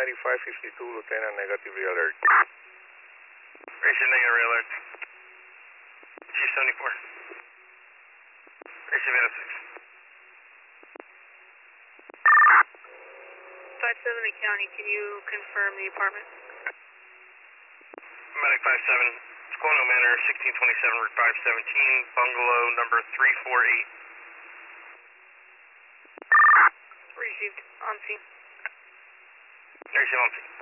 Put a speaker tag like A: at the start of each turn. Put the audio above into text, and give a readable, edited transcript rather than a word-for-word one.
A: 9552, Lieutenant, negative alert.
B: Racing negative alert. Chief 74. Racing 806.
C: 57 County, can you confirm the apartment?
B: Medic 57, Squano Manor, 1627 Route 517, bungalow number 348.
C: Received. On scene.
B: Racing on scene.